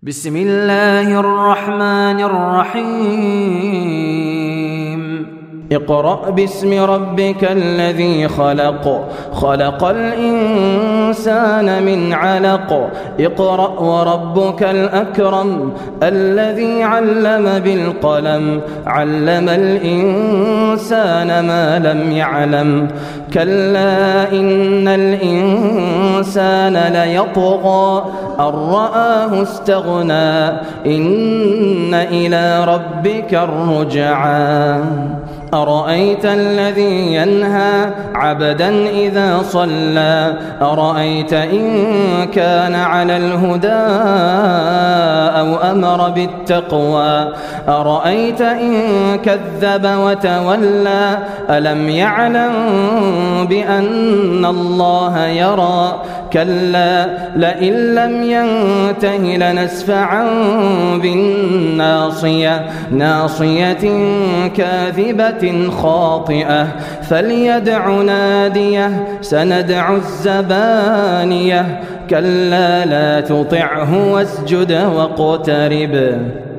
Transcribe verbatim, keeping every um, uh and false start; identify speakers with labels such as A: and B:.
A: بسم الله الرحمن الرحيم اقرأ باسم ربك الذي خلق خلق الإنسان من علق اقرأ وربك الأكرم الذي علم بالقلم علم الإنسان ما لم يعلم كلا إن الإنسان ليطغى أن رآه استغنى إن إلى ربك الرجعى أرأيت الذي ينهى عبدا إذا صلى أرأيت إن كان على الهدى أو أمر بالتقوى أرأيت إن كذب وتولى ألم يعلم بأن الله يرى كلا لئن لم ينته لنسفعا بالناصية ناصية كاذبة خاطئة فليدع ناديه سندع الزبانية كلا لا تطعه واسجد واقترب.